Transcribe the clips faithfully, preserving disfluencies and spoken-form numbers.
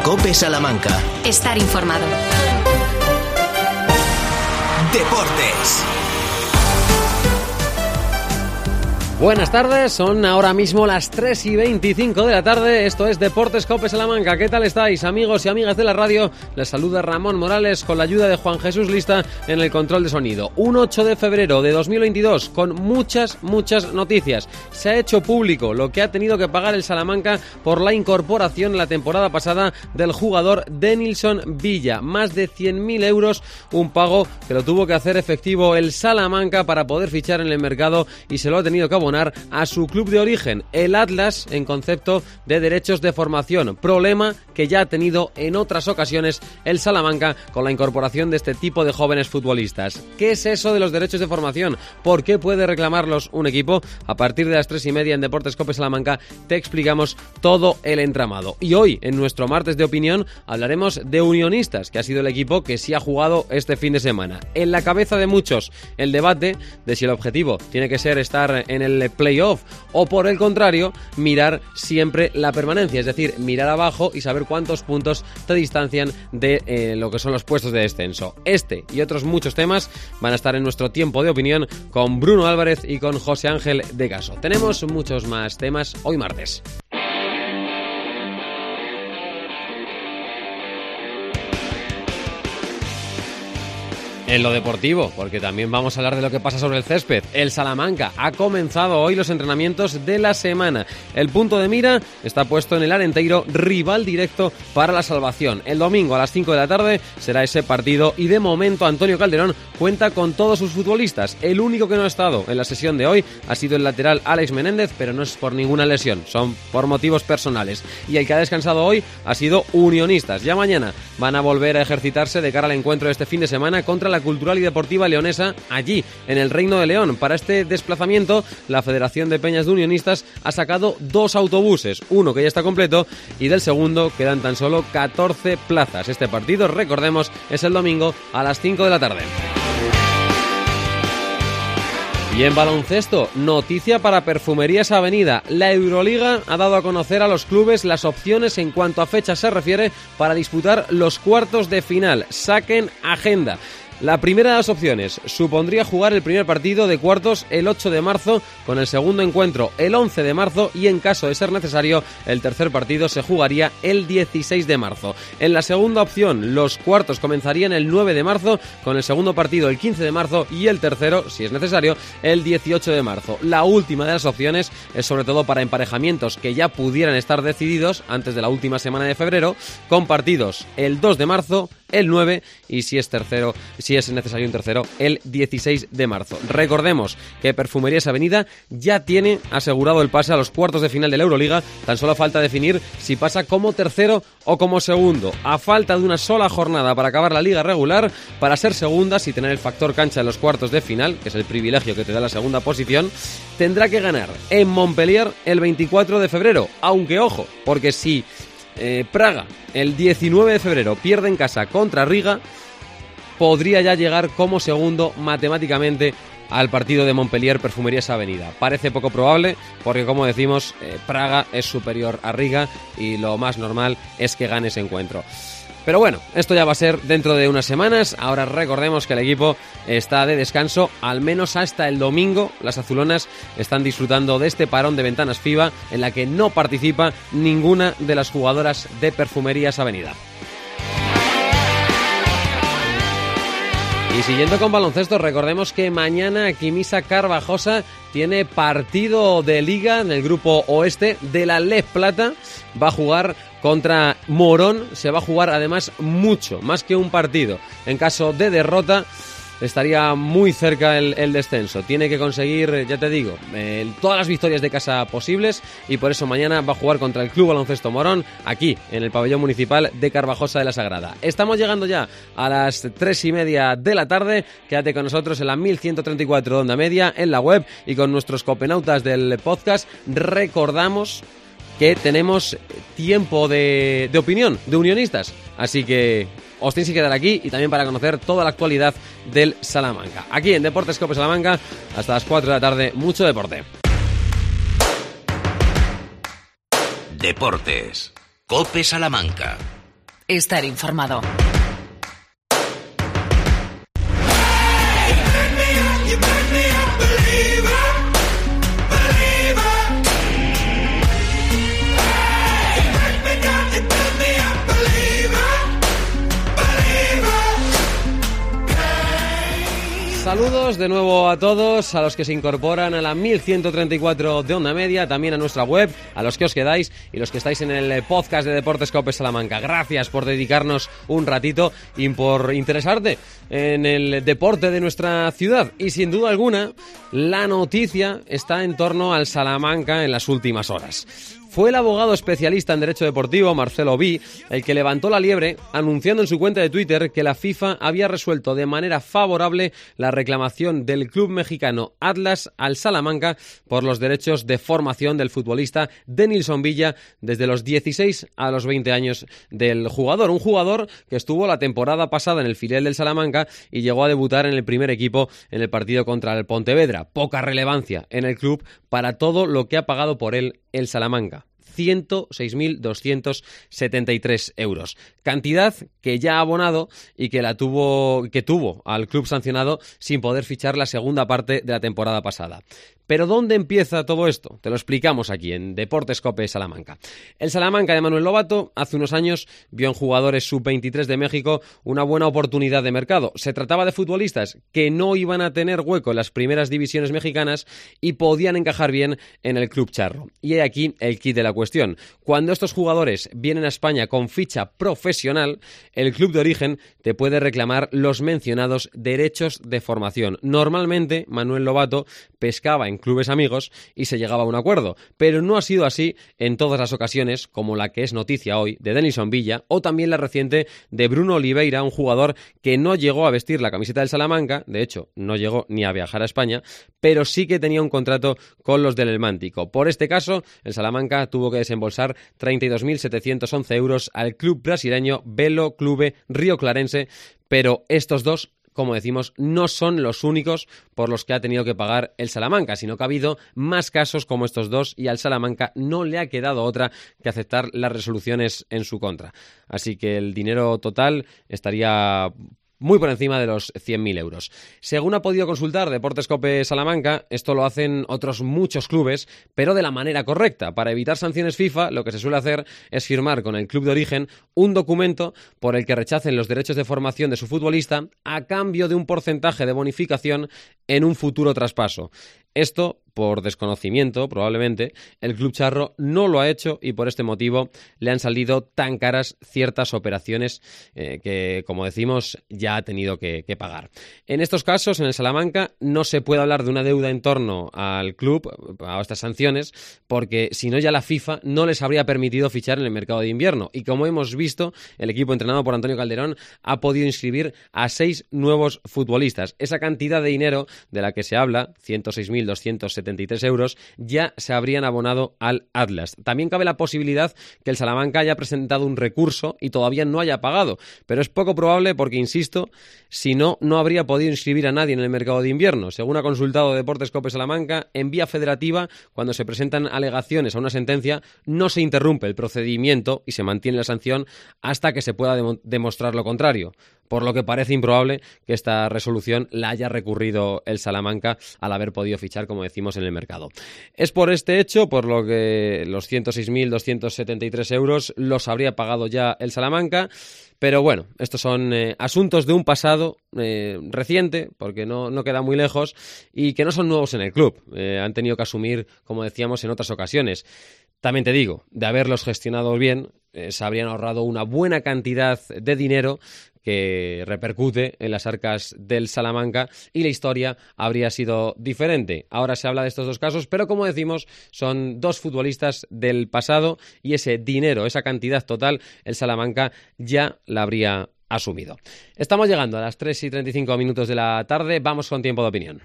COPE Salamanca. Estar informado. Deportes. Buenas tardes, son ahora mismo las tres y veinticinco de la tarde, esto es Deportes COPE Salamanca. ¿Qué tal estáis, amigos y amigas de la radio? Les saluda Ramón Morales con la ayuda de Juan Jesús Lista en el control de sonido. Un ocho de febrero de dos mil veintidós con muchas, muchas noticias. Se ha hecho público lo que ha tenido que pagar el Salamanca por la incorporación en la temporada pasada del jugador Denilson Villa. Más de cien mil euros, un pago que lo tuvo que hacer efectivo el Salamanca para poder fichar en el mercado y se lo ha tenido que abonar a su club de origen, el Atlas, en concepto de derechos de formación, problema que ya ha tenido en otras ocasiones el Salamanca con la incorporación de este tipo de jóvenes futbolistas. ¿Qué es eso de los derechos de formación? ¿Por qué puede reclamarlos un equipo? A partir de las tres y media en Deportes COPE Salamanca te explicamos todo el entramado. Y hoy, en nuestro martes de opinión, hablaremos de Unionistas, que ha sido el equipo que sí ha jugado este fin de semana. En la cabeza de muchos, el debate de si el objetivo tiene que ser estar en el playoff o, por el contrario, mirar siempre la permanencia, es decir, mirar abajo y saber cuántos puntos te distancian de eh, lo que son los puestos de descenso. Este y otros muchos temas van a estar en nuestro tiempo de opinión con Bruno Álvarez y con José Ángel de Caso. Tenemos muchos más temas hoy martes. En lo deportivo, porque también vamos a hablar de lo que pasa sobre el césped. El Salamanca ha comenzado hoy los entrenamientos de la semana. El punto de mira está puesto en el Arenteiro, rival directo para la salvación. El domingo a las cinco de la tarde será ese partido y de momento Antonio Calderón cuenta con todos sus futbolistas. El único que no ha estado en la sesión de hoy ha sido el lateral Alex Menéndez, pero no es por ninguna lesión, son por motivos personales. Y el que ha descansado hoy ha sido Unionistas. Ya mañana van a volver a ejercitarse de cara al encuentro de este fin de semana contra la Cultural y Deportiva Leonesa, allí, en el Reino de León. Para este desplazamiento, la Federación de Peñas de Unionistas ha sacado dos autobuses, uno que ya está completo y del segundo quedan tan solo catorce plazas. Este partido, recordemos, es el domingo a las cinco de la tarde. Y en baloncesto, noticia para Perfumerías Avenida. La Euroliga ha dado a conocer a los clubes las opciones en cuanto a fechas se refiere para disputar los cuartos de final. Saquen agenda. La primera de las opciones supondría jugar el primer partido de cuartos el ocho de marzo, con el segundo encuentro el once de marzo y, en caso de ser necesario, el tercer partido se jugaría el dieciséis de marzo. En la segunda opción, los cuartos comenzarían el nueve de marzo, con el segundo partido el quince de marzo y el tercero, si es necesario, el dieciocho de marzo. La última de las opciones es sobre todo para emparejamientos que ya pudieran estar decididos antes de la última semana de febrero, con partidos el dos de marzo, el nueve y, si es tercero, si es necesario un tercero, el dieciséis de marzo. Recordemos que Perfumerías Avenida ya tiene asegurado el pase a los cuartos de final de la Euroliga, tan solo falta definir si pasa como tercero o como segundo. A falta de una sola jornada para acabar la liga regular, para ser segundas y tener el factor cancha en los cuartos de final, que es el privilegio que te da la segunda posición, tendrá que ganar en Montpellier el veinticuatro de febrero, aunque ojo, porque si Eh, Praga el diecinueve de febrero pierde en casa contra Riga, podría ya llegar como segundo matemáticamente al partido de Montpellier Perfumerías Avenida. Parece poco probable porque, como decimos, eh, Praga es superior a Riga y lo más normal es que gane ese encuentro. Pero bueno, esto ya va a ser dentro de unas semanas. Ahora recordemos que el equipo está de descanso, al menos hasta el domingo. Las azulonas están disfrutando de este parón de ventanas FIBA en la que no participa ninguna de las jugadoras de Perfumerías Avenida. Y siguiendo con baloncesto, recordemos que mañana Quimisa Carvajosa tiene partido de liga en el grupo oeste de la Lez Plata. Va a jugar contra Morón, se va a jugar además mucho, más que un partido. En caso de derrota, estaría muy cerca el, el descenso. Tiene que conseguir, ya te digo, eh, todas las victorias de casa posibles y por eso mañana va a jugar contra el Club Baloncesto Morón, aquí en el pabellón municipal de Carvajosa de la Sagrada. Estamos llegando ya a las tres y media de la tarde. Quédate con nosotros en la mil ciento treinta y cuatro de onda media, en la web y con nuestros copenautas del podcast. Recordamos que tenemos tiempo de, de opinión de unionistas, así que os tenéis que quedar aquí y también para conocer toda la actualidad del Salamanca. Aquí en Deportes COPE Salamanca, hasta las cuatro de la tarde, mucho deporte. Deportes COPE Salamanca. Estar informado. Saludos de nuevo a todos, a los que se incorporan a la mil ciento treinta y cuatro de Onda Media, también a nuestra web, a los que os quedáis y los que estáis en el podcast de Deportes Cope Salamanca. Gracias por dedicarnos un ratito y por interesarte en el deporte de nuestra ciudad. Y sin duda alguna, la noticia está en torno al Salamanca en las últimas horas. Fue el abogado especialista en Derecho Deportivo, Marcelo Vi, el que levantó la liebre anunciando en su cuenta de Twitter que la FIFA había resuelto de manera favorable la reclamación del club mexicano Atlas al Salamanca por los derechos de formación del futbolista Denilson Villa desde los dieciséis a los veinte años del jugador. Un jugador que estuvo la temporada pasada en el filial del Salamanca y llegó a debutar en el primer equipo en el partido contra el Pontevedra. Poca relevancia en el club para todo lo que ha pagado por él el Salamanca. ciento seis mil doscientos setenta y tres euros. Cantidad que ya ha abonado y que la tuvo que tuvo al club sancionado sin poder fichar la segunda parte de la temporada pasada. Pero ¿dónde empieza todo esto? Te lo explicamos aquí en Deportes Cope Salamanca. El Salamanca de Manuel Lobato hace unos años vio en jugadores sub veintitrés de México una buena oportunidad de mercado. Se trataba de futbolistas que no iban a tener hueco en las primeras divisiones mexicanas y podían encajar bien en el club charro. Y he aquí el kit de la cuestión. Cuando estos jugadores vienen a España con ficha profesional, el club de origen te puede reclamar los mencionados derechos de formación. Normalmente, Manuel Lobato pescaba en clubes amigos y se llegaba a un acuerdo, pero no ha sido así en todas las ocasiones, como la que es noticia hoy de Denilson Villa o también la reciente de Bruno Oliveira, un jugador que no llegó a vestir la camiseta del Salamanca, de hecho no llegó ni a viajar a España, pero sí que tenía un contrato con los del Helmántico. Por este caso, el Salamanca tuvo que desembolsar treinta y dos mil setecientos once euros al club brasileño Velo Clube Río Clarense, pero estos dos, como decimos, no son los únicos por los que ha tenido que pagar el Salamanca, sino que ha habido más casos como estos dos y al Salamanca no le ha quedado otra que aceptar las resoluciones en su contra. Así que el dinero total estaría muy por encima de los cien mil euros. Según ha podido consultar Deportes Cope Salamanca, esto lo hacen otros muchos clubes, pero de la manera correcta. Para evitar sanciones FIFA, lo que se suele hacer es firmar con el club de origen un documento por el que rechacen los derechos de formación de su futbolista a cambio de un porcentaje de bonificación en un futuro traspaso. Esto, por desconocimiento, probablemente, el club charro no lo ha hecho y por este motivo le han salido tan caras ciertas operaciones eh, que, como decimos, ya ha tenido que, que pagar. En estos casos, en el Salamanca, no se puede hablar de una deuda en torno al club, a estas sanciones, porque si no ya la FIFA no les habría permitido fichar en el mercado de invierno. Y como hemos visto, el equipo entrenado por Antonio Calderón ha podido inscribir a seis nuevos futbolistas. Esa cantidad de dinero de la que se habla, ciento seis mil doscientos setenta y tres euros, ya se habrían abonado al Atlas. También cabe la posibilidad que el Salamanca haya presentado un recurso y todavía no haya pagado, pero es poco probable porque, insisto, si no, no habría podido inscribir a nadie en el mercado de invierno. Según ha consultado Deportes Cope Salamanca, en vía federativa, cuando se presentan alegaciones a una sentencia, no se interrumpe el procedimiento y se mantiene la sanción hasta que se pueda dem- demostrar lo contrario. Por lo que parece improbable que esta resolución la haya recurrido el Salamanca al haber podido fichar, como decimos, en el mercado. Es por este hecho por lo que los ciento seis mil doscientos setenta y tres euros los habría pagado ya el Salamanca. Pero bueno, estos son eh, asuntos de un pasado eh, reciente, porque no, no queda muy lejos, y que no son nuevos en el club. Eh, han tenido que asumir, como decíamos, en otras ocasiones. También te digo, de haberlos gestionado bien, eh, se habrían ahorrado una buena cantidad de dinero que repercute en las arcas del Salamanca y la historia habría sido diferente. Ahora se habla de estos dos casos, pero como decimos, son dos futbolistas del pasado y ese dinero, esa cantidad total, el Salamanca ya la habría asumido. Estamos llegando a las tres y treinta y cinco minutos de la tarde, vamos con tiempo de opinión.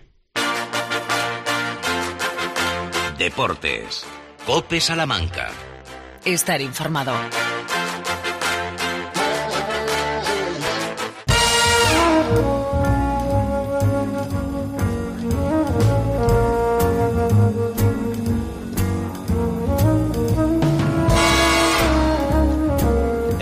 Deportes. Cope Salamanca. Estar informado.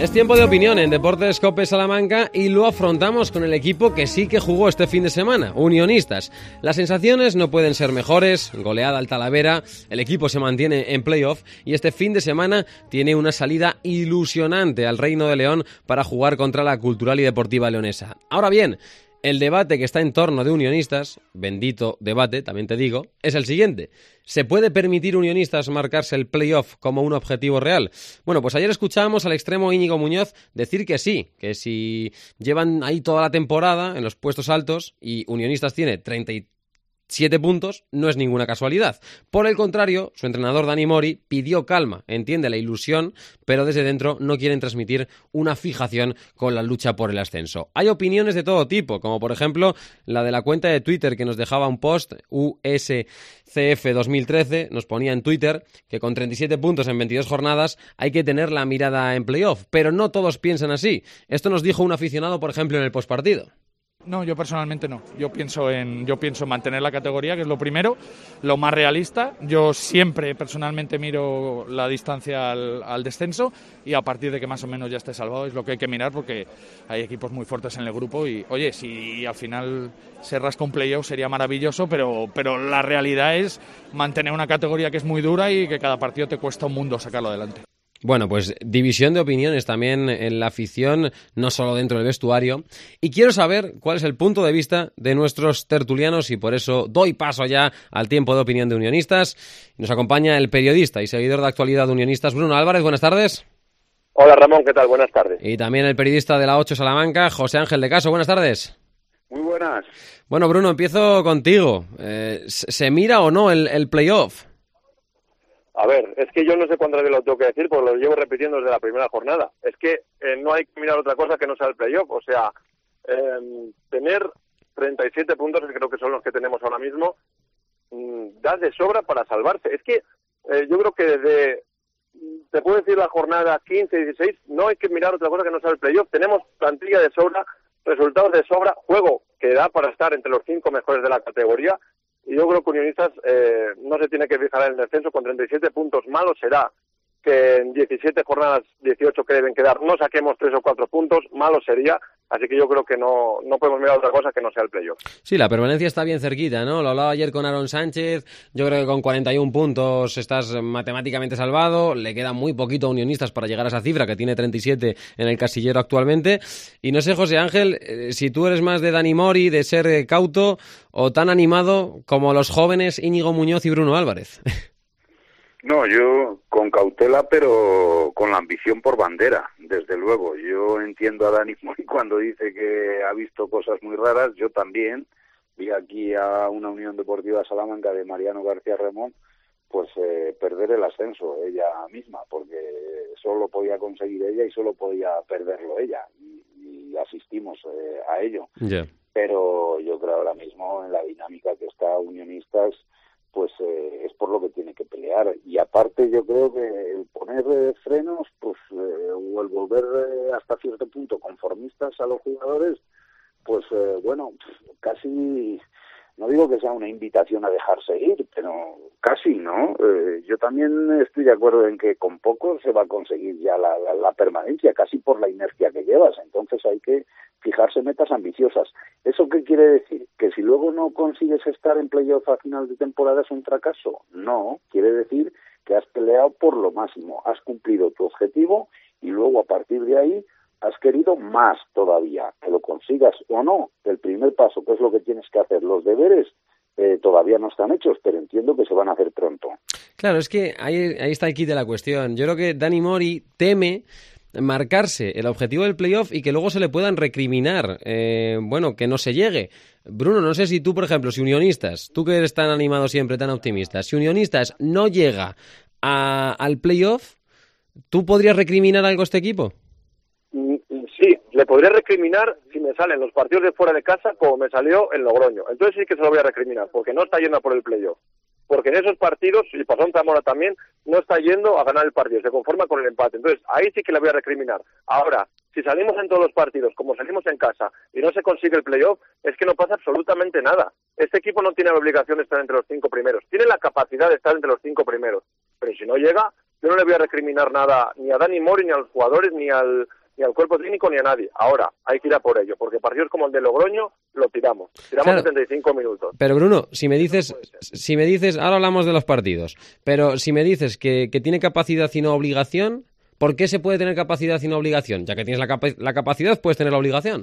Es tiempo de opinión en Deportes COPE Salamanca y lo afrontamos con el equipo que sí que jugó este fin de semana, Unionistas. Las sensaciones no pueden ser mejores, goleada al Talavera, el equipo se mantiene en playoff y este fin de semana tiene una salida ilusionante al Reino de León para jugar contra la Cultural y Deportiva Leonesa. Ahora bien, el debate que está en torno de Unionistas, bendito debate, también te digo, es el siguiente. ¿Se puede permitir Unionistas marcarse el playoff como un objetivo real? Bueno, pues ayer escuchábamos al extremo Íñigo Muñoz decir que sí, que si llevan ahí toda la temporada en los puestos altos y Unionistas tiene treinta y siete puntos, no es ninguna casualidad. Por el contrario, su entrenador Dani Mori pidió calma, entiende la ilusión, pero desde dentro no quieren transmitir una fijación con la lucha por el ascenso. Hay opiniones de todo tipo, como por ejemplo la de la cuenta de Twitter que nos dejaba un post, U S C F dos mil trece, nos ponía en Twitter que con treinta y siete puntos en veintidós jornadas hay que tener la mirada en playoff, pero no todos piensan así. Esto nos dijo un aficionado, por ejemplo, en el postpartido. No, yo personalmente no. Yo pienso en yo pienso en mantener la categoría, que es lo primero, lo más realista. Yo siempre personalmente miro la distancia al, al descenso y a partir de que más o menos ya esté salvado es lo que hay que mirar porque hay equipos muy fuertes en el grupo y, oye, si al final se rasca un playoff sería maravilloso, pero, pero la realidad es mantener una categoría que es muy dura y que cada partido te cuesta un mundo sacarlo adelante. Bueno, pues división de opiniones también en la afición, no solo dentro del vestuario. Y quiero saber cuál es el punto de vista de nuestros tertulianos y por eso doy paso ya al tiempo de opinión de Unionistas. Nos acompaña el periodista y seguidor de actualidad de Unionistas, Bruno Álvarez. Buenas tardes. Hola Ramón, ¿qué tal? Buenas tardes. Y también el periodista de la ocho Salamanca, José Ángel de Caso. Buenas tardes. Muy buenas. Bueno, Bruno, empiezo contigo. Eh, ¿Se mira o no el, el playoff? A ver, es que yo no sé cuándo lo tengo que decir, porque lo llevo repitiendo desde la primera jornada. Es que eh, no hay que mirar otra cosa que no sea el playoff. O sea, eh, tener treinta y siete puntos, que creo que son los que tenemos ahora mismo, mmm, da de sobra para salvarse. Es que eh, yo creo que desde, te puedo decir, la jornada quince y dieciséis, no hay que mirar otra cosa que no sea el playoff. Tenemos plantilla de sobra, resultados de sobra, juego que da para estar entre los cinco mejores de la categoría. Y yo creo que Unionistas eh, no se tiene que fijar en el descenso. Con treinta y siete puntos, malo será que en diecisiete jornadas, dieciocho que deben quedar, no saquemos tres o cuatro puntos, malo sería. Así que yo creo que no, no podemos mirar otra cosa que no sea el playoff. Sí, la permanencia está bien cerquita, ¿no? Lo hablaba ayer con Aaron Sánchez. Yo creo que con cuarenta y un puntos estás matemáticamente salvado. Le queda muy poquito a Unionistas para llegar a esa cifra, que tiene treinta y siete en el casillero actualmente. Y no sé, José Ángel, eh, si tú eres más de Dani Mori, de ser eh, cauto o tan animado como los jóvenes Íñigo Muñoz y Bruno Álvarez. No, yo con cautela, pero con la ambición por bandera, desde luego. Yo entiendo a Dani Mori cuando dice que ha visto cosas muy raras, yo también. Vi aquí a una Unión Deportiva Salamanca de Mariano García Remón, pues eh, perder el ascenso ella misma, porque solo podía conseguir ella y solo podía perderlo ella, y, y asistimos eh, a ello. Yeah. Pero yo creo ahora mismo en la dinámica que está Unionistas, pues eh, es por lo que tiene que pelear. Y aparte yo creo que el poner eh, frenos, pues eh, o el volver eh, hasta cierto punto conformistas a los jugadores, pues eh, bueno, casi, no digo que sea una invitación a dejarse ir, pero casi, ¿no? Eh, yo también estoy de acuerdo en que con poco se va a conseguir ya la, la, la permanencia, casi por la inercia que llevas. Entonces hay que fijarse metas ambiciosas. ¿Eso qué quiere decir? ¿Que si luego no consigues estar en playoff a final de temporada es un fracaso? No, quiere decir que has peleado por lo máximo, has cumplido tu objetivo y luego a partir de ahí has querido más todavía, que lo consigas o no. El primer paso, que es lo que tienes que hacer, los deberes, eh, todavía no están hechos, pero entiendo que se van a hacer pronto. Claro, es que ahí, ahí está el kit de la cuestión. Yo creo que Dani Mori teme marcarse el objetivo del playoff y que luego se le puedan recriminar, eh, bueno, que no se llegue. Bruno, no sé si tú, por ejemplo, si Unionistas, tú que eres tan animado siempre, tan optimista, si Unionistas no llega a, al playoff, ¿tú podrías recriminar algo a este equipo? Sí, le podría recriminar si me salen los partidos de fuera de casa como me salió en Logroño. Entonces sí que se lo voy a recriminar, porque no está yendo a por el playoff. Porque en esos partidos, y pasó en Zamora también, no está yendo a ganar el partido, se conforma con el empate. Entonces ahí sí que le voy a recriminar. Ahora, si salimos en todos los partidos como salimos en casa y no se consigue el playoff, es que no pasa absolutamente nada. Este equipo no tiene la obligación de estar entre los cinco primeros. Tiene la capacidad de estar entre los cinco primeros. Pero si no llega, yo no le voy a recriminar nada ni a Dani Mori, ni a los jugadores, ni al ni al cuerpo técnico ni a nadie. Ahora, hay que ir a por ello, porque partidos como el de Logroño lo tiramos. Tiramos claro, setenta y cinco minutos. Pero Bruno, si me dices, si me dices, ahora hablamos de los partidos, pero si me dices que, que tiene capacidad y no obligación, ¿por qué se puede tener capacidad y no obligación? Ya que tienes la, capa- la capacidad, puedes tener la obligación.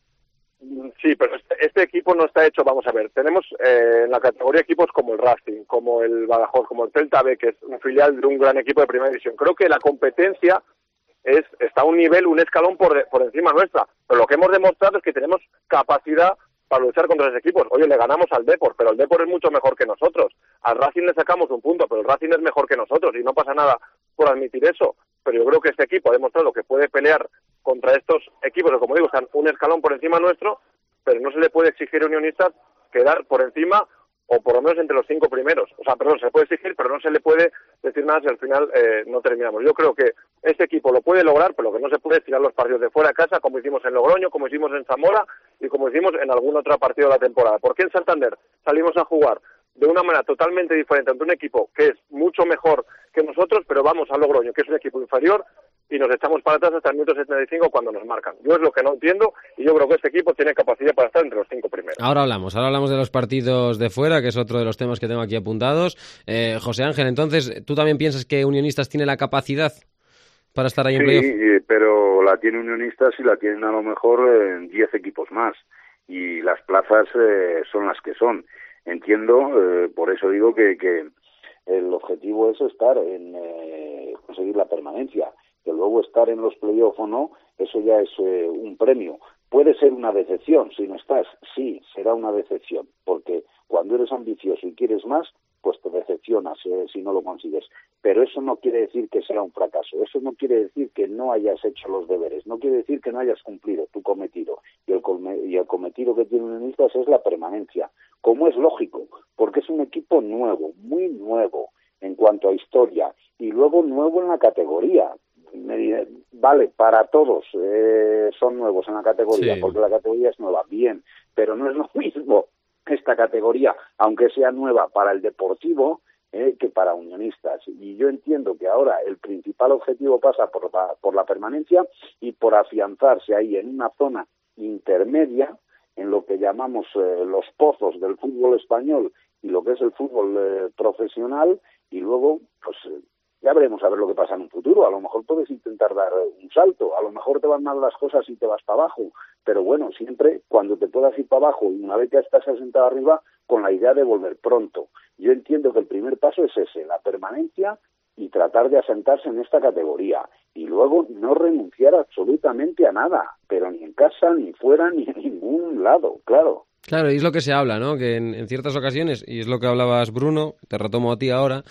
Sí, pero este, este equipo no está hecho, vamos a ver, tenemos eh, en la categoría equipos como el Racing, como el Badajoz, como el Celta B, que es un filial de un gran equipo de primera división. Creo que la competencia es está a un nivel, un escalón por, de, por encima nuestra, pero lo que hemos demostrado es que tenemos capacidad para luchar contra esos equipos. Oye, le ganamos al Depor, pero el Depor es mucho mejor que nosotros. Al Racing le sacamos un punto, pero el Racing es mejor que nosotros y no pasa nada por admitir eso. Pero yo creo que este equipo ha demostrado que puede pelear contra estos equipos que, como digo, están un escalón por encima nuestro, pero no se le puede exigir a Unionistas quedar por encima o por lo menos entre los cinco primeros. O sea, perdón, se puede exigir, pero no se le puede decir nada si al final eh, no terminamos. Yo creo que este equipo lo puede lograr, pero lo que no se puede es tirar los partidos de fuera de casa, como hicimos en Logroño, como hicimos en Zamora y como hicimos en algún otro partido de la temporada. Porque en Santander salimos a jugar de una manera totalmente diferente ante un equipo que es mucho mejor que nosotros, pero vamos a Logroño, que es un equipo inferior, y nos echamos para atrás hasta el minuto setenta y cinco cuando nos marcan. Yo es lo que no entiendo, y yo creo que este equipo tiene capacidad para estar entre los cinco primeros. Ahora hablamos, ahora hablamos de los partidos de fuera, que es otro de los temas que tengo aquí apuntados. Eh, José Ángel, entonces, ¿tú también piensas que Unionistas tiene la capacidad para estar ahí en playoff? Sí, pero la tiene Unionistas y la tienen a lo mejor en diez equipos más, y las plazas eh, son las que son. Entiendo, eh, por eso digo que, que el objetivo es estar en eh, conseguir la permanencia, que luego estar en los playoffs o no, eso ya es eh, un premio. Puede ser una decepción si no estás, sí, será una decepción, porque cuando eres ambicioso y quieres más, pues te decepcionas eh, si no lo consigues. Pero eso no quiere decir que sea un fracaso, eso no quiere decir que no hayas hecho los deberes, no quiere decir que no hayas cumplido tu cometido. Y el, come- y el cometido que tiene Unionistas es la permanencia, como es lógico, porque es un equipo nuevo, muy nuevo en cuanto a historia, y luego nuevo en la categoría. Me diré, vale, para todos eh, son nuevos en la categoría, sí, porque la categoría es nueva, bien, pero no es lo mismo esta categoría, aunque sea nueva para el Deportivo, eh, que para Unionistas. Y yo entiendo que ahora el principal objetivo pasa por la, por la permanencia y por afianzarse ahí en una zona intermedia, en lo que llamamos eh, los pozos del fútbol español y lo que es el fútbol eh, profesional, y luego, pues... Eh, ya veremos a ver lo que pasa en un futuro. A lo mejor puedes intentar dar un salto, a lo mejor te van mal las cosas y te vas para abajo, pero bueno, siempre cuando te puedas ir para abajo y una vez que estás asentado arriba, con la idea de volver pronto. Yo entiendo que el primer paso es ese, la permanencia y tratar de asentarse en esta categoría. Y luego no renunciar absolutamente a nada, pero ni en casa, ni fuera, ni en ningún lado, claro. Claro, y es lo que se habla, ¿no? Que en, en ciertas ocasiones, y es lo que hablabas, Bruno, te retomo a ti ahora,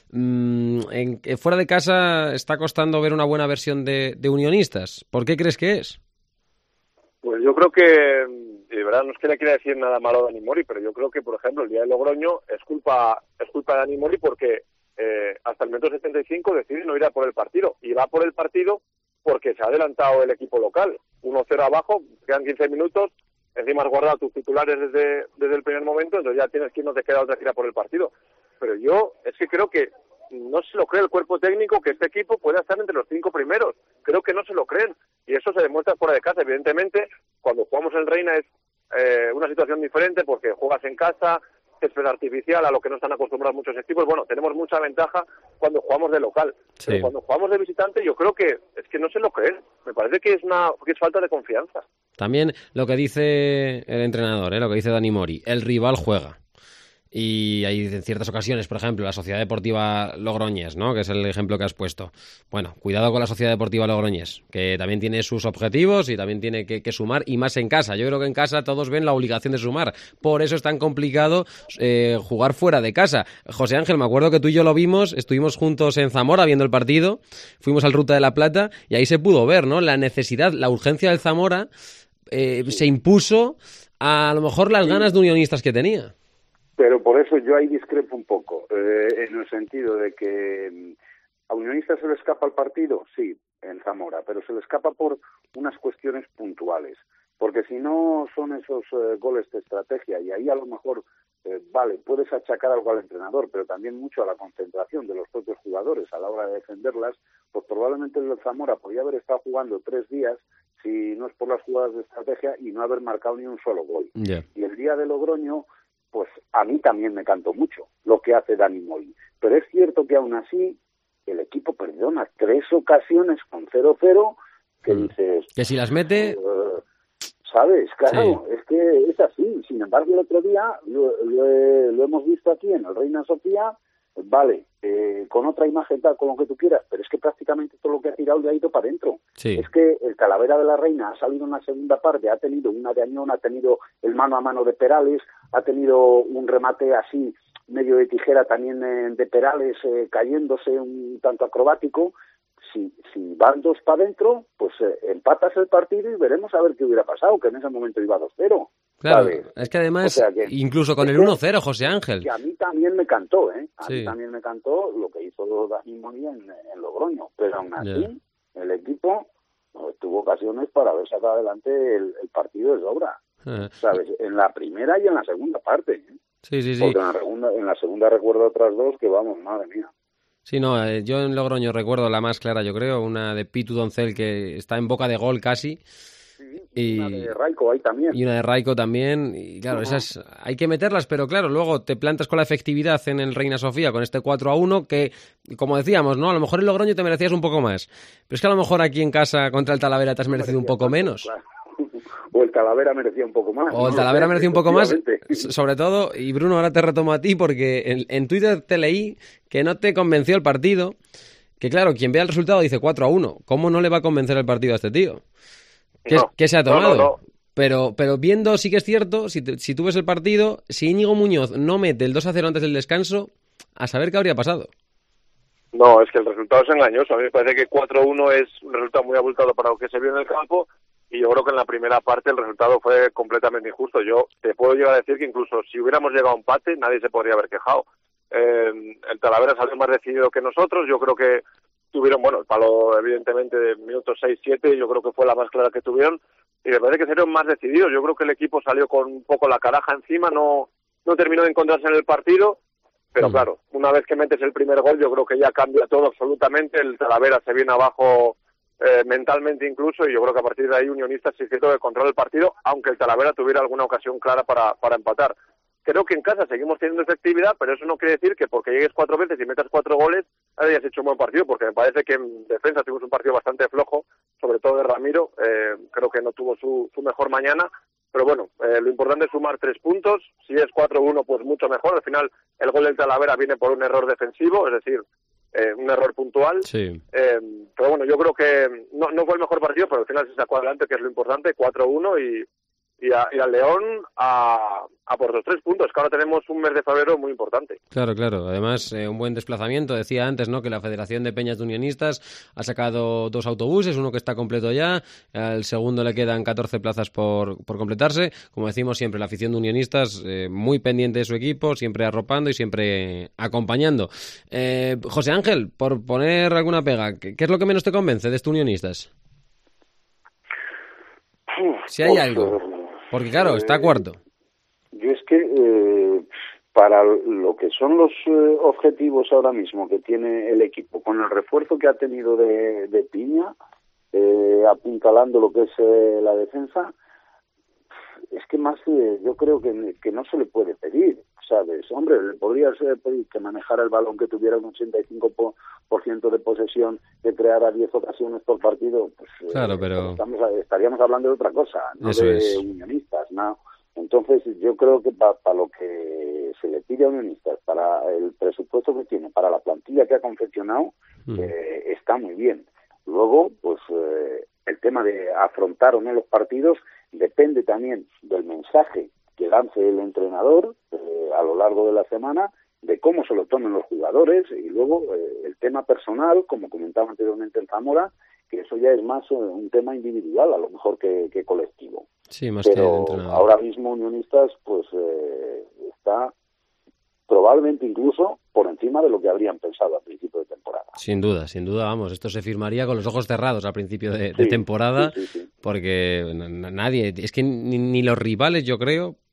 mmm, en, en fuera de casa está costando ver una buena versión de, de Unionistas. ¿Por qué crees que es? Pues yo creo que, de verdad, no es que le quiera decir nada malo a Dani Mori, pero yo creo que, por ejemplo, el día de Logroño es culpa es culpa de Dani Mori porque eh, hasta el minuto setenta y cinco decide no ir a por el partido, y va por el partido porque se ha adelantado el equipo local. uno cero abajo, quedan quince minutos, encima has guardado tus titulares desde, desde el primer momento, entonces ya tienes que no te queda otra que ir a por el partido. Pero yo es que creo que no se lo cree el cuerpo técnico que este equipo pueda estar entre los cinco primeros. Creo que no se lo creen, y eso se demuestra fuera de casa. Evidentemente, cuando jugamos en Reina es eh, una situación diferente porque juegas en casa, césped artificial, a lo que no están acostumbrados muchos equipos. Bueno, tenemos mucha ventaja cuando jugamos de local, Sí. pero cuando jugamos de visitante yo creo que es que no se lo creen. Me parece que es una que es falta de confianza. También lo que dice el entrenador, ¿eh? Lo que dice Dani Mori, el rival juega. Y hay en ciertas ocasiones, por ejemplo, la Sociedad Deportiva Logroñés, ¿no? Que es el ejemplo que has puesto. Bueno, cuidado con la Sociedad Deportiva Logroñés, que también tiene sus objetivos y también tiene que, que sumar, y más en casa. Yo creo que en casa todos ven la obligación de sumar. Por eso es tan complicado eh, jugar fuera de casa. José Ángel, me acuerdo que tú y yo lo vimos, estuvimos juntos en Zamora viendo el partido, fuimos al Ruta de la Plata y ahí se pudo ver, ¿no? La necesidad, la urgencia del Zamora eh, se impuso a, a lo mejor las ganas de Unionistas que tenía. Pero por eso yo ahí discrepo un poco, eh, en el sentido de que a Unionistas se le escapa el partido, sí, en Zamora, pero se le escapa por unas cuestiones puntuales, porque si no son esos eh, goles de estrategia, y ahí a lo mejor eh, vale, puedes achacar algo al entrenador, pero también mucho a la concentración de los propios jugadores a la hora de defenderlas, pues probablemente el Zamora podía haber estado jugando tres días, si no es por las jugadas de estrategia, y no haber marcado ni un solo gol. Yeah. Y el día de Logroño, pues a mí también me cantó mucho lo que hace Dani Molli. Pero es cierto que aún así el equipo perdona tres ocasiones con cero cero, que mm. dices... Que si las mete... Uh, ¿Sabes? Claro, sí. Es que es así. Sin embargo, el otro día lo, lo, lo hemos visto aquí en el Reina Sofía, vale, eh, con otra imagen tal, con lo que tú quieras, pero es que prácticamente todo lo que ha tirado le ha ido para adentro. Sí. Es que el Talavera de la Reina ha salido en la segunda parte, ha tenido una de Añón, ha tenido el mano a mano de Perales, ha tenido un remate así, medio de tijera también eh, de Perales, eh, cayéndose un tanto acrobático. Si, si van dos para adentro, pues eh, empatas el partido y veremos a ver qué hubiera pasado, que en ese momento iba dos cero. Claro, ¿sabes? Es que además, o sea que, incluso con el uno cero, José Ángel. Que a mí también me cantó, ¿eh? A sí. mí también me cantó lo que hizo Dani Molli en, en Logroño, pero aún así, yeah. el equipo pues, tuvo ocasiones para haber sacado adelante el, el partido de sobra, uh-huh. ¿sabes? En la primera y en la segunda parte, ¿eh? Sí, sí, sí. Porque en la segunda, en la segunda recuerdo otras dos que, vamos, madre mía. Sí, no, eh, yo en Logroño recuerdo la más clara, yo creo, una de Pitu Doncel que está en boca de gol casi. Sí, y una de Raico ahí también. Y una de Raico también. Y claro, uh-huh. esas hay que meterlas, pero claro, luego te plantas con la efectividad en el Reina Sofía con este cuatro a uno que, como decíamos, ¿no? A lo mejor en Logroño te merecías un poco más. Pero es que a lo mejor aquí en casa contra el Talavera te has merecido un poco menos. Claro. O el Talavera merecía un poco más. O el Talavera merecía un poco más, sobre todo, y Bruno, ahora te retomo a ti, porque en, en Twitter te leí que no te convenció el partido, que claro, quien vea el resultado dice cuatro a uno, ¿cómo no le va a convencer el partido a este tío? ¿Qué, no, ¿qué se ha tomado? No, no, no. Pero, pero viendo, sí que es cierto, si, te, si tú ves el partido, si Íñigo Muñoz no mete el dos a cero antes del descanso, a saber qué habría pasado. No, es que el resultado es engañoso. A mí me parece que cuatro a uno es un resultado muy abultado para lo que se vio en el campo. Y yo creo que en la primera parte el resultado fue completamente injusto. Yo te puedo llegar a decir que incluso si hubiéramos llegado a empate, nadie se podría haber quejado. Eh, el Talavera salió más decidido que nosotros. Yo creo que tuvieron, bueno, el palo evidentemente de minutos seis siete, yo creo que fue la más clara que tuvieron. Y me parece que salieron más decididos. Yo creo que el equipo salió con un poco la caraja encima, no, no terminó de encontrarse en el partido. Pero claro, una vez que metes el primer gol, yo creo que ya cambia todo absolutamente. El Talavera se viene abajo Eh, mentalmente incluso, y yo creo que a partir de ahí Unionistas sí que que controlar el partido, aunque el Talavera tuviera alguna ocasión clara para, para empatar. Creo que en casa seguimos teniendo efectividad, pero eso no quiere decir que porque llegues cuatro veces y metas cuatro goles hayas hecho un buen partido, porque me parece que en defensa tuvimos un partido bastante flojo, sobre todo de Ramiro. Eh, creo que no tuvo su, su mejor mañana, pero bueno, eh, lo importante es sumar tres puntos. Si es cuatro uno, pues mucho mejor. Al final el gol del Talavera viene por un error defensivo, es decir, Eh, un error puntual, sí. eh, pero bueno, yo creo que no, no fue el mejor partido, pero al final se sacó adelante, que es lo importante, cuatro uno, y, y, a, y al León a, a por los tres puntos, que ahora tenemos un mes de febrero muy importante. Claro, claro, además eh, un buen desplazamiento. Decía antes, ¿no?, que la Federación de Peñas de Unionistas ha sacado dos autobuses, uno que está completo ya, al segundo le quedan catorce plazas por, por completarse. Como decimos siempre, la afición de Unionistas eh, muy pendiente de su equipo, siempre arropando y siempre acompañando. Eh, José Ángel, por poner alguna pega, ¿qué, qué es lo que menos te convence de estos Unionistas? Si hay algo, porque claro, está cuarto. Yo es que eh, para lo que son los eh, objetivos ahora mismo que tiene el equipo, con el refuerzo que ha tenido de, de Piña, eh, apuntalando lo que es eh, la defensa, es que más eh, yo creo que, que no se le puede pedir, ¿sabes? Hombre, le podrías eh, pedir que manejara el balón, que tuviera un ochenta y cinco por ciento de posesión, que creara diez ocasiones por partido, pues claro, eh, pero estamos, estaríamos hablando de otra cosa, no eso de es. Unionistas, ¿no? Entonces yo creo que para pa lo que se le pide a Unionistas, para el presupuesto que tiene, para la plantilla que ha confeccionado, mm. eh, está muy bien. Luego, pues eh, el tema de afrontar o no los partidos depende también del mensaje que lance el entrenador eh, a lo largo de la semana, de cómo se lo tomen los jugadores, y luego eh, el tema personal, como comentaba anteriormente en Zamora, que eso ya es más eh, un tema individual, a lo mejor que, que colectivo. Sí, más Pero que el entrenador. Ahora mismo Unionistas pues eh, está probablemente incluso por encima de lo que habrían pensado al principio de temporada. Sin duda, sin duda, vamos, esto se firmaría con los ojos cerrados al principio de, sí, de temporada, sí, sí, sí. porque nadie, es que ni, ni los rivales, yo creo,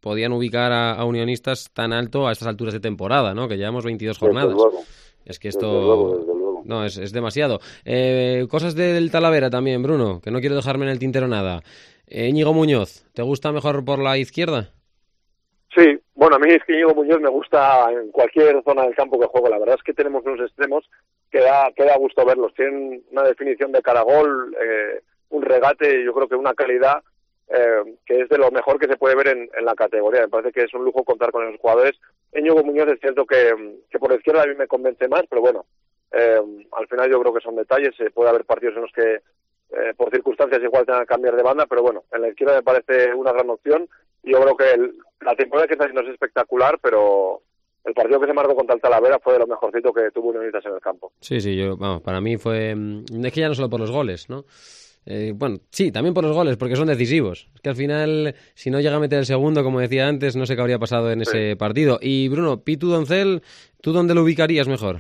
podían ubicar a, a Unionistas tan alto a estas alturas de temporada, ¿no? Que llevamos veintidós jornadas. Desde luego. Es que esto... Desde luego, desde luego. No, es, es demasiado. Eh, cosas del Talavera también, Bruno, que no quiero dejarme en el tintero nada. Eh, Íñigo Muñoz, ¿te gusta mejor por la izquierda? Sí, bueno, a mí es que Íñigo Muñoz me gusta en cualquier zona del campo que juego. La verdad es que tenemos unos extremos que da, que da gusto verlos. Tienen una definición de cara a gol, eh, un regate y yo creo que una calidad eh, que es de lo mejor que se puede ver en, en la categoría. Me parece que es un lujo contar con esos jugadores. Íñigo Muñoz es cierto que, que por la izquierda a mí me convence más, pero bueno, eh, al final yo creo que son detalles. Eh, puede haber partidos en los que eh, por circunstancias igual tengan que cambiar de banda, pero bueno, en la izquierda me parece una gran opción. Yo creo que el, la temporada que está haciendo es espectacular, pero el partido que se marcó contra el Talavera fue de lo mejorcito que tuvo Unionistas en el campo. Sí, sí, yo, vamos, para mí fue... Es que ya no solo por los goles, ¿no? Eh, bueno, sí, también por los goles, porque son decisivos. Es que al final, si no llega a meter el segundo, como decía antes, no sé qué habría pasado en ese sí. partido. Y Bruno, Pitu Doncel, ¿tú dónde lo ubicarías mejor?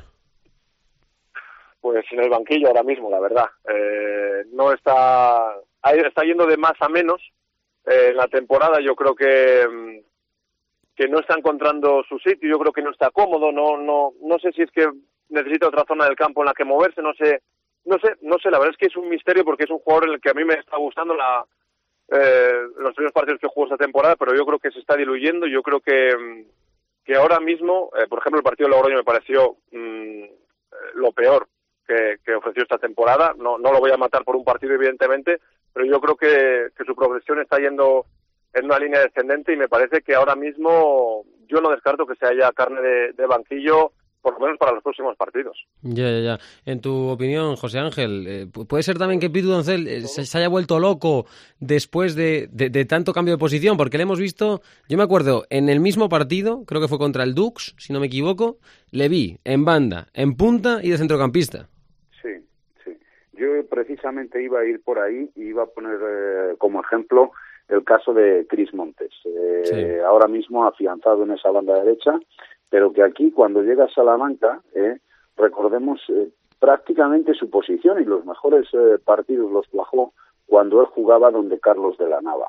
Pues en el banquillo ahora mismo, la verdad. Eh, no está... Está yendo de más a menos. Eh, en la temporada yo creo que que no está encontrando su sitio, yo creo que no está cómodo, no no no sé si es que necesita otra zona del campo en la que moverse, no sé, no sé, no sé, la verdad es que es un misterio porque es un jugador en el que a mí me está gustando la eh, los primeros partidos que jugó esta temporada, pero yo creo que se está diluyendo, yo creo que que ahora mismo, eh, por ejemplo, el partido de Logroño me pareció mmm, lo peor que, que ofreció esta temporada, no no lo voy a matar por un partido evidentemente, pero yo creo que, que su progresión está yendo en una línea descendente y me parece que ahora mismo yo no descarto que se haya carne de, de banquillo, por lo menos para los próximos partidos. Ya, ya, ya. En tu opinión, José Ángel, eh, ¿puede ser también que Pitu Doncel eh, se, se haya vuelto loco después de, de, de tanto cambio de posición? Porque le hemos visto, yo me acuerdo, en el mismo partido, creo que fue contra el Dux, si no me equivoco, le vi en banda, en punta y de centrocampista. Sí, sí. Yo precisamente iba a ir por ahí y iba a poner eh, como ejemplo el caso de Cris Montes, eh, sí. ahora mismo afianzado en esa banda derecha, pero que aquí cuando llega a Salamanca, eh, recordemos eh, prácticamente su posición y los mejores eh, partidos los cuajó cuando él jugaba donde Carlos de la Nava.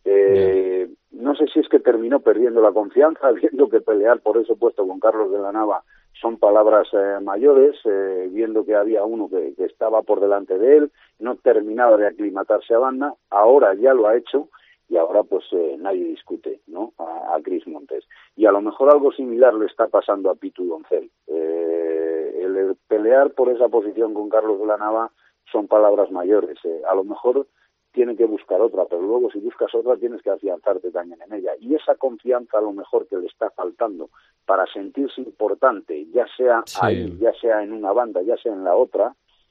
Eh, no sé si es que terminó perdiendo la confianza, viendo que pelear por ese puesto con Carlos de la Nava son palabras eh, mayores, eh, viendo que había uno que, que estaba por delante de él, no terminaba de aclimatarse a banda, ahora ya lo ha hecho y ahora pues eh, nadie discute, ¿no? A, a Cris Montes. Y a lo mejor algo similar le está pasando a Pitu Doncel. Eh, el, el pelear por esa posición con Carlos de la Nava son palabras mayores. Eh, a lo mejor tiene que buscar otra, pero luego si buscas otra tienes que afianzarte también en ella. Y esa confianza a lo mejor que le está faltando para sentirse importante, ya sea sí. ahí, ya sea en una banda, ya sea en la otra,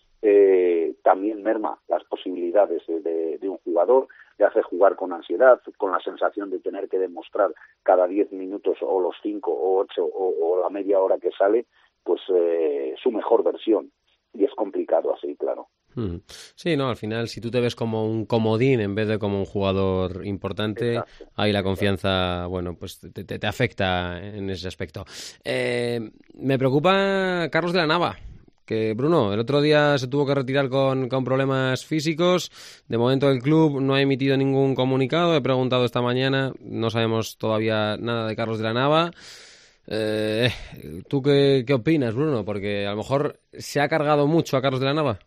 eh, también merma las posibilidades de, de, de un jugador, le hace jugar con ansiedad, con la sensación de tener que demostrar cada diez minutos o los cinco o ocho o, o la media hora que sale, pues eh, su mejor versión. Y es complicado así, claro. Sí, no, al final si tú te ves como un comodín en vez de como un jugador importante, exacto, ahí la confianza, bueno, pues te, te, te afecta en ese aspecto. Eh, me preocupa Carlos de la Nava, que Bruno, el otro día se tuvo que retirar con, con problemas físicos. De momento el club no ha emitido ningún comunicado, he preguntado esta mañana, no sabemos todavía nada de Carlos de la Nava. Eh, ¿Tú qué, qué opinas, Bruno? Porque a lo mejor se ha cargado mucho a Carlos de la Nava.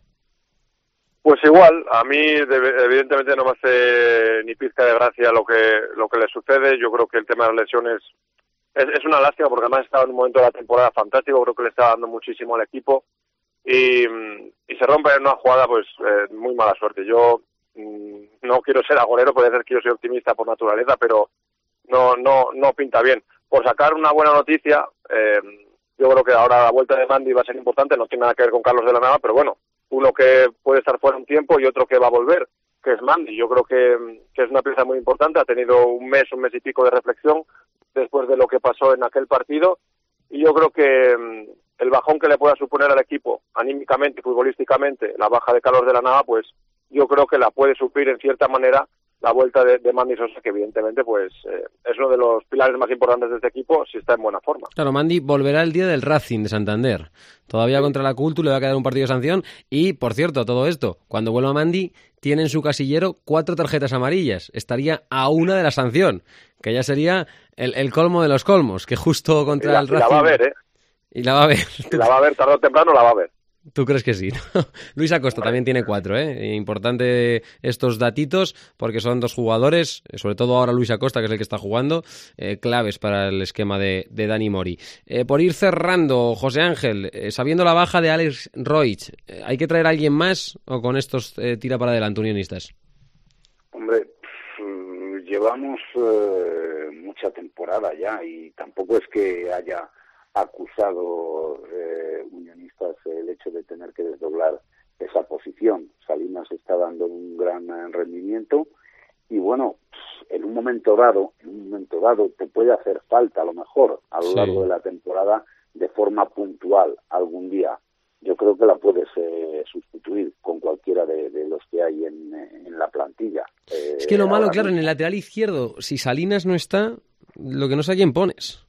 Pues igual, a mí evidentemente no me hace ni pizca de gracia lo que lo que le sucede. Yo creo que el tema de las lesiones es, es una lástima porque además estaba en un momento de la temporada fantástico, creo que le está dando muchísimo al equipo y, y se rompe en una jugada, pues eh, muy mala suerte. Yo mmm, no quiero ser agorero, puede ser que yo soy optimista por naturaleza, pero no no no pinta bien. Por sacar una buena noticia, eh, yo creo que ahora la vuelta de Mandy va a ser importante, no tiene nada que ver con Carlos de la Nava, pero bueno, uno que puede estar fuera un tiempo y otro que va a volver, que es Mandy. Yo creo que, que es una pieza muy importante, ha tenido un mes, un mes y pico de reflexión después de lo que pasó en aquel partido, y yo creo que el bajón que le pueda suponer al equipo, anímicamente y futbolísticamente, la baja de Carlos de la Nava, pues yo creo que la puede suplir en cierta manera la vuelta de, de Mandy Sosa, que evidentemente pues eh, es uno de los pilares más importantes de este equipo si está en buena forma. Claro, Mandy volverá el día del Racing de Santander. Todavía sí. Contra la Cultu le va a quedar un partido de sanción. Y, por cierto, todo esto, cuando vuelva Mandy, tiene en su casillero cuatro tarjetas amarillas. Estaría a una de la sanción, que ya sería el, el colmo de los colmos, que justo contra la, el Racing... Y la va a ver, ¿eh? Y la va a ver. Y la va a ver, tarde o temprano la va a ver. ¿Tú crees que sí? Luis Acosta también tiene cuatro, ¿eh? Importante estos datitos, porque son dos jugadores, sobre todo ahora Luis Acosta, que es el que está jugando, eh, claves para el esquema de, de Dani Mori. Eh, por ir cerrando, José Ángel, eh, sabiendo la baja de Alex Roig, eh, ¿hay que traer a alguien más o con estos eh, tira para adelante Unionistas? Hombre, llevamos eh, mucha temporada ya y tampoco es que haya acusado eh, Unionistas el hecho de tener que desdoblar esa posición. Salinas está dando un gran rendimiento y bueno, en un momento dado, en un momento dado te puede hacer falta a lo mejor a lo sí. largo de la temporada de forma puntual algún día. Yo creo que la puedes eh, sustituir con cualquiera de, de los que hay en, en la plantilla. Eh, es que lo malo, claro, mismo. En el lateral izquierdo, si Salinas no está, lo que no sé a quién pones.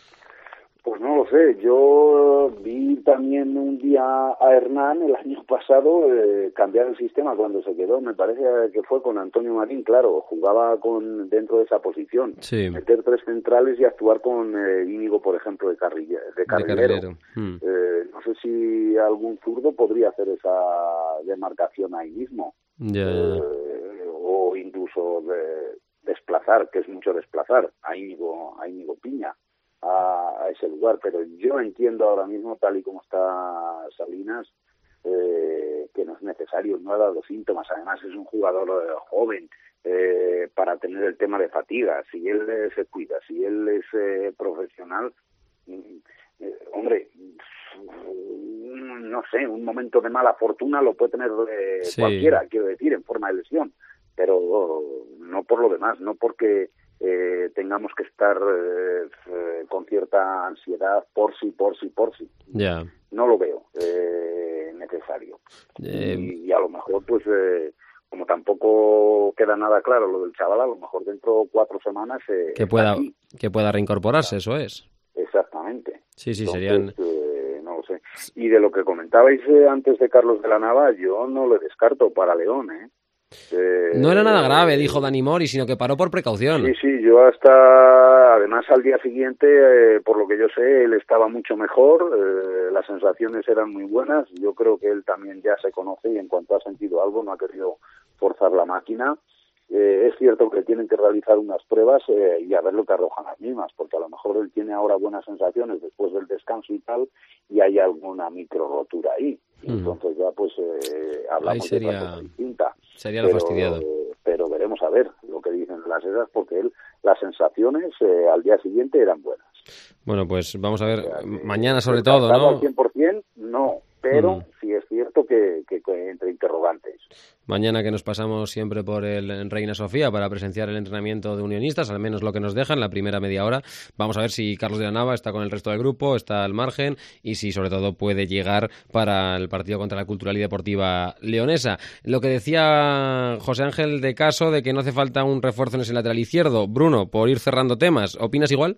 Pues no lo sé, yo vi también un día a Hernán el año pasado eh, cambiar el sistema cuando se quedó, me parece que fue con Antonio Marín, claro, jugaba con dentro de esa posición, sí. meter tres centrales y actuar con eh, Íñigo, por ejemplo, de, carrilla, de carrilero. De carrilero. Hmm. Eh, no sé si algún zurdo podría hacer esa demarcación ahí mismo, yeah. eh, o incluso de desplazar, que es mucho desplazar, a Íñigo, a Íñigo Piña. A, a ese lugar, pero yo entiendo ahora mismo, tal y como está Salinas, eh, que no es necesario, no ha dado síntomas, además es un jugador eh, joven, eh, para tener el tema de fatiga, si él eh, se cuida, si él es eh, profesional, eh, hombre, no sé, un momento de mala fortuna lo puede tener eh, sí. cualquiera, quiero decir, en forma de lesión, pero oh, no por lo demás, no porque Eh, tengamos que estar eh, eh, con cierta ansiedad por sí, por sí, por sí. Yeah. No lo veo eh, necesario. Eh... Y, y a lo mejor, pues, eh, como tampoco queda nada claro lo del chaval, a lo mejor dentro de cuatro semanas... Eh, que, pueda, que pueda reincorporarse, eso es. Exactamente. Sí, sí, Entonces, serían... Eh, no lo sé. Y de lo que comentabais eh, antes de Carlos de la Nava, yo no le descarto para León, ¿eh? Eh, no era nada grave, dijo Dani Mori, sino que paró por precaución. Sí, sí, yo hasta, además al día siguiente, eh, por lo que yo sé, él estaba mucho mejor, eh, las sensaciones eran muy buenas, yo creo que él también ya se conoce y en cuanto ha sentido algo no ha querido forzar la máquina. Eh, es cierto que tienen que realizar unas pruebas eh, y a ver lo que arrojan las mismas, porque a lo mejor él tiene ahora buenas sensaciones después del descanso y tal, y hay alguna micro rotura ahí. Y mm. entonces ya pues eh, hablamos sería, de otra cosa distinta. Sería lo pero, fastidiado. Pero veremos a ver lo que dicen las esas, porque él, las sensaciones eh, al día siguiente eran buenas. Bueno, pues vamos a ver, o sea, mañana sobre el todo, ¿no? Al cien por ciento, no, pero mm. sí es cierto que, que, que entre interrogantes. Mañana que nos pasamos siempre por el Reina Sofía para presenciar el entrenamiento de Unionistas, al menos lo que nos dejan, la primera media hora. Vamos a ver si Carlos de la Nava está con el resto del grupo, está al margen y si sobre todo puede llegar para el partido contra la Cultural y Deportiva Leonesa. Lo que decía José Ángel de Caso de que no hace falta un refuerzo en ese lateral izquierdo. Bruno, por ir cerrando temas, ¿opinas igual?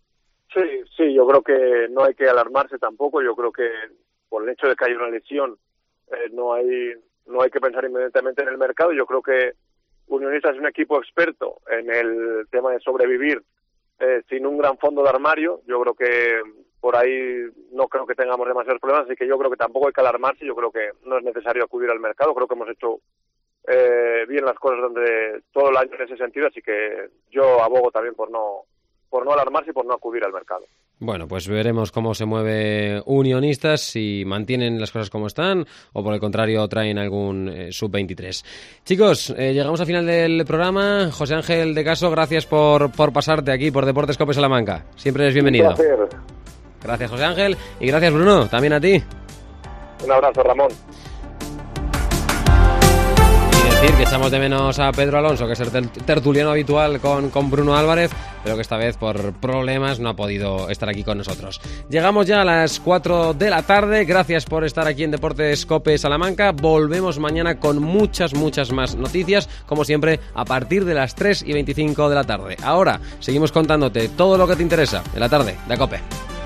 Sí, sí, yo creo que no hay que alarmarse tampoco. Yo creo que por el hecho de que haya una lesión eh, no hay no hay que pensar inmediatamente en el mercado. Yo creo que Unionistas es un equipo experto en el tema de sobrevivir eh, sin un gran fondo de armario. Yo creo que por ahí no creo que tengamos demasiados problemas, así que yo creo que tampoco hay que alarmarse. Yo creo que no es necesario acudir al mercado. Creo que hemos hecho eh, bien las cosas durante todo el año en ese sentido, así que yo abogo también por no por no alarmarse y por no acudir al mercado. Bueno, pues veremos cómo se mueve Unionistas, si mantienen las cosas como están o por el contrario traen algún eh, sub veintitrés. Chicos, eh, llegamos al final del programa. José Ángel de Caso, gracias por, por pasarte aquí por Deportes Cope Salamanca. Siempre eres bienvenido. Un placer. Gracias, José Ángel, y gracias, Bruno, también a ti. Un abrazo, Ramón. decir que echamos de menos a Pedro Alonso, que es el tertuliano habitual con, con Bruno Álvarez, pero que esta vez por problemas no ha podido estar aquí con nosotros. Llegamos ya a las cuatro de la tarde. Gracias por estar aquí en Deportes COPE Salamanca. Volvemos mañana con muchas, muchas más noticias, como siempre, a partir de las tres y veinticinco de la tarde. Ahora seguimos contándote todo lo que te interesa en la tarde de COPE.